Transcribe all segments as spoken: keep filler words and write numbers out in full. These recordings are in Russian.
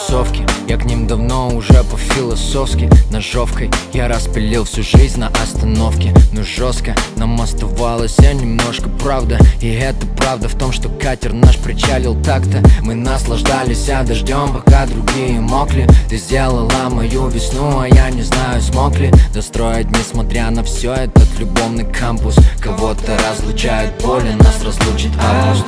кроссовки. Я к ним давно уже по-философски. Ножовкой я распилил всю жизнь на остановке. Но жестко нам оставалось немножко правда. И это правда в том, что катер наш причалил так-то. Мы наслаждались дождем, пока другие мокли. Ты сделала мою весну, а я не знаю, смог ли достроить, несмотря на все, этот любовный кампус. Кого-то разлучает боли, нас разлучит август.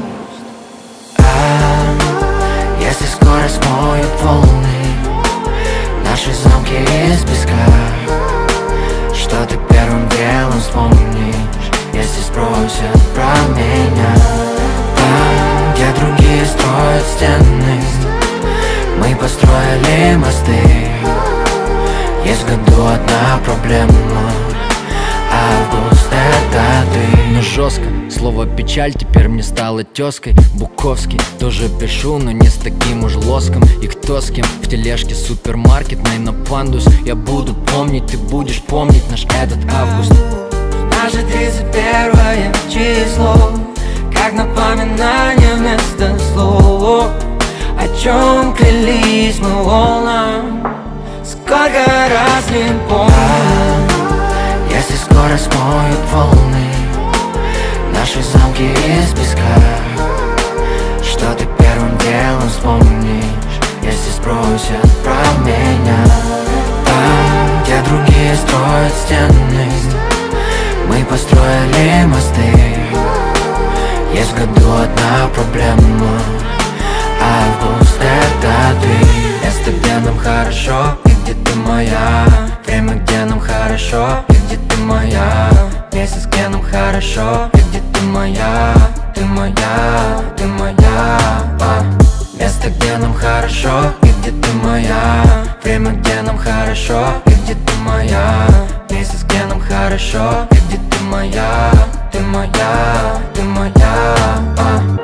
А если скоро смоют волны наши замки из песка, что ты первым делом вспомнишь, если спросят про меня? Там, где другие строят стены, мы построили мосты. Есть в году одна проблема: август — это ты. Но жестко, слово печаль теперь мне стало тезкой. Буковский тоже пишу, но не с таким уж лоском. И кто с кем в тележке супермаркет, най на пандус. Я буду помнить, ты будешь помнить наш этот август. Наше тридцать первое число, как напоминание вместо слов. О чем клялись мы волнам, сколько раз не помню. А если скоро смоют волны наши замки из песка, что ты первым делом вспомнишь, если спросят про меня? Там, где другие строят стены, мы построили мосты. Есть в году одна проблема: август — это ты. Место, где нам хорошо, и где ты моя. Время, где нам хорошо, и где ты моя. Месяц, где нам хорошо, и где ты моя. Ты моя, ты моя. А. Место, где нам хорошо, и где ты моя. Время, где нам хорошо, и где ты моя. Месяц, где нам хорошо, и где ты моя. Ты моя, ты моя. А.